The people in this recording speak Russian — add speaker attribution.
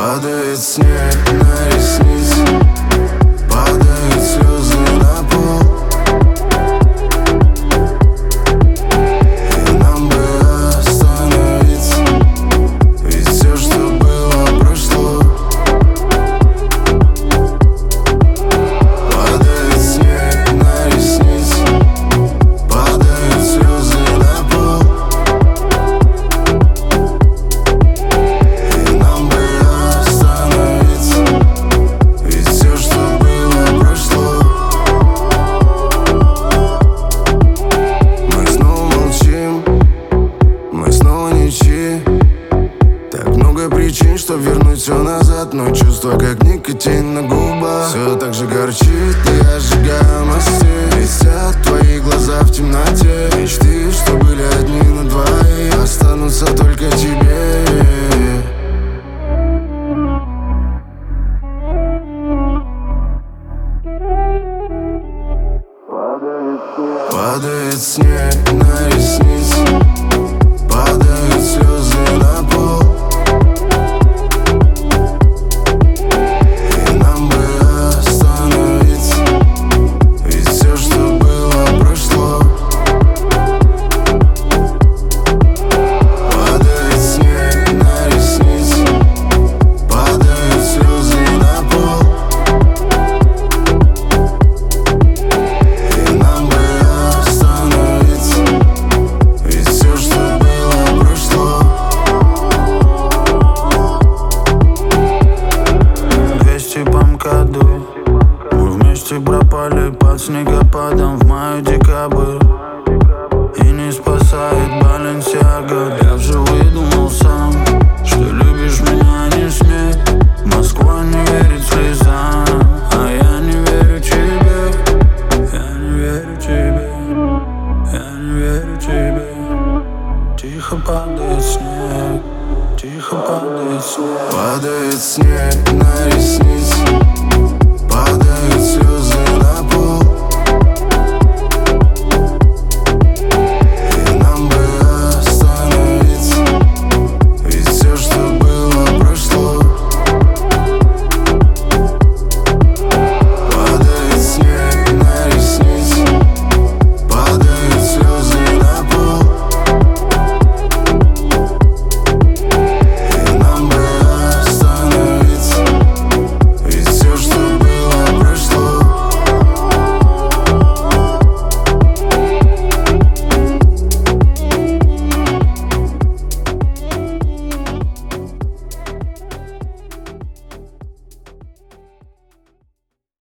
Speaker 1: Падает снег на ресницы, падают слезы на пол. И нам бы остановиться, ведь все, что было, прошло. Падает снег на ресницы, падают слезы на пол. И нам бы остановиться, ведь все, что было, прошло. Мы снова молчим, мы снова ничьи. Так много причин, чтоб вернуть все назад, но чувство как никотин на губах все так же горчит, и я сжигаю мосты. Висят твои глаза в темноте. Мечты, что были одни на двоих, останутся только тебе. Падает снег на ресницы, падают слезы на пол. И нам бы остановиться, ведь все, что было, прошло. Падает снег на ресницы, падают слезы на пол. И нам бы остановиться, ведь все, что было, прошло. 200 по МКАДу. Мы вместе пропали под снегопадом в мае-декабрь. И не спасает Баленсиага. Я вже выдумал сам, что любишь меня, не смей. Москва не верит слезам, а я не верю тебе. Я не верю тебе, я не верю тебе. Тихо падает снег, тихо падает снег. Падает снег на ресницы,